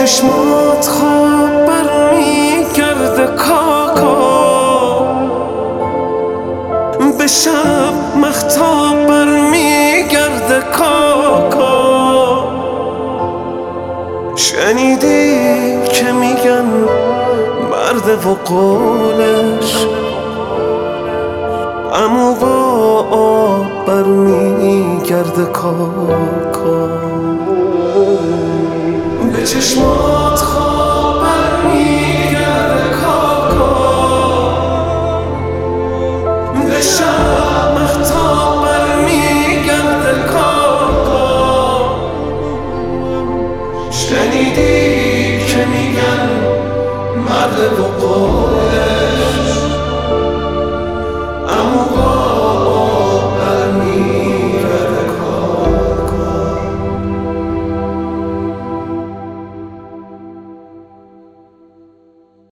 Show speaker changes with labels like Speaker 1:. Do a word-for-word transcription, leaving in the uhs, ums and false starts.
Speaker 1: چشمات خواب بر میگرده کاکا، به شب مختاب بر میگرده کاکا. شنیدی که میگن مرد و قولش، امو با آب بر میگرده کاکا. به چشمات خواب